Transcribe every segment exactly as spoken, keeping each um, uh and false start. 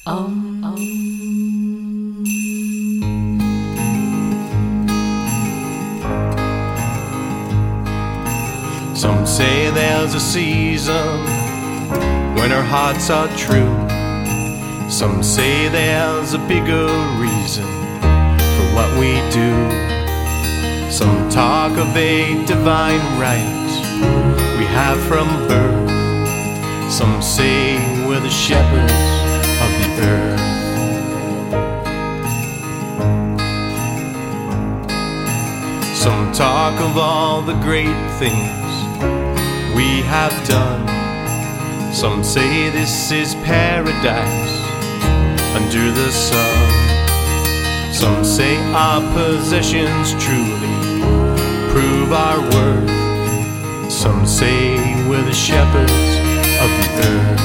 Um, um. Some say there's a season when our hearts are true. Some say there's a bigger reason for what we do. Some talk of a divine right we have from birth. Some say we're the shepherds of the earth. Some talk of all the great things we have done. Some say this is paradise under the sun. Some say our possessions truly prove our worth. Some say we're the shepherds of the earth.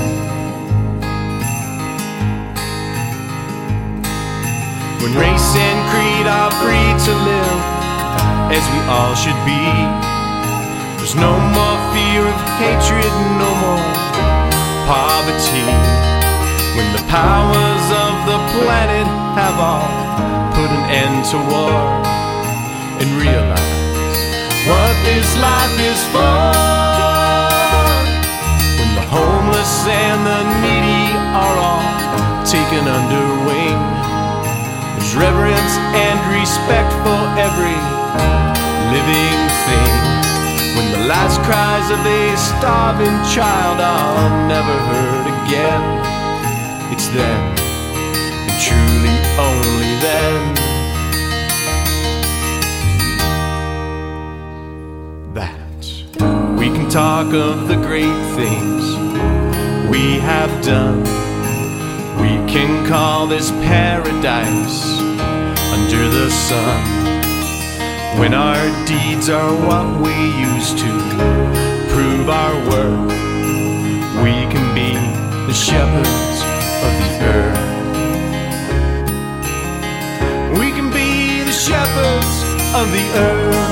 When race and creed are free to live as we all should be, there's no more fear of hatred, no more poverty. When the powers of the planet have all put an end to war and realize what this life is for. When the homeless and the needy are all taken under wing, there's reverence and respect for every living thing. When the last cries of a starving child are never heard again, it's then, and truly only then, that we can talk of the great things we have done. We can call this paradise under the sun. When our deeds are what we used to prove our worth, we can be the shepherds of the earth. We can be the shepherds of the earth.